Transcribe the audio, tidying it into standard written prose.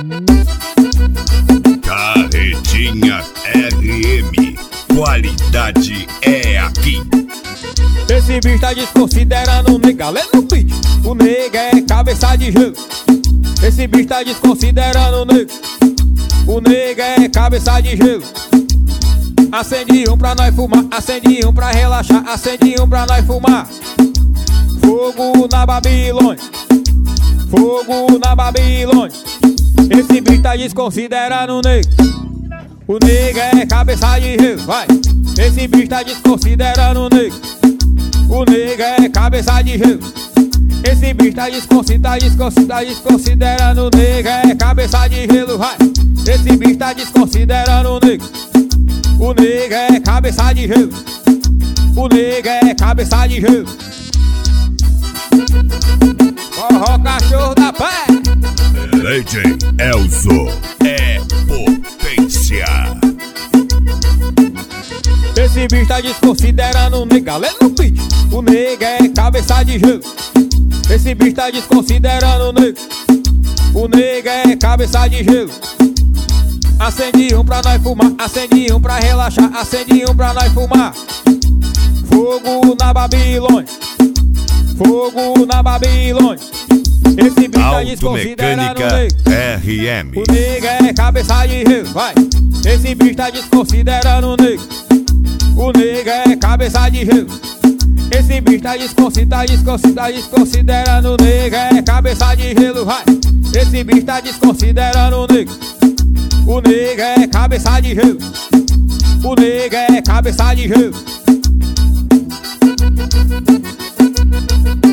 Carretinha RM, qualidade é aqui. Esse bicho tá desconsiderando o nega, galera no beat. O nega é cabeça de gelo. Esse bicho tá desconsiderando o nega. O nega é cabeça de gelo. Acende um pra nós fumar, acende um pra relaxar, acende um pra nós fumar. Fogo na Babilônia, fogo na Babilônia. Esse bicho tá desconsiderando o nega. O nega é cabeça de gelo, vai. Esse bicho tá desconsiderando o nega. O nega é cabeça de gelo. Esse bicho tá desconsiderando o nega. É cabeça de gelo, vai. Esse bicho tá desconsiderando o nega. O nega é cabeça de gelo. O nega é cabeça de gelo. Forró cachorro da pé. DJ Elzo é potência. Esse bicho tá desconsiderando o nega, galera no beat. O nega é cabeça de gelo. Esse bicho tá desconsiderando o nega. O nega é cabeça de gelo. Acende um pra nós fumar, acende um pra relaxar, acende um pra nós fumar. Fogo na Babilônia, fogo na Babilônia. Esse bicho tá desconsiderando o nega. RM. O nega é cabeça de gelo, vai. Esse bicho tá desconsiderando o nega. O nega é cabeça de gelo. Esse bicho tá desconsiderando o nega. É cabeça de gelo, vai. Esse bicho tá desconsiderando o nega. O nega é cabeça de gelo. O nega é cabeça de gelo.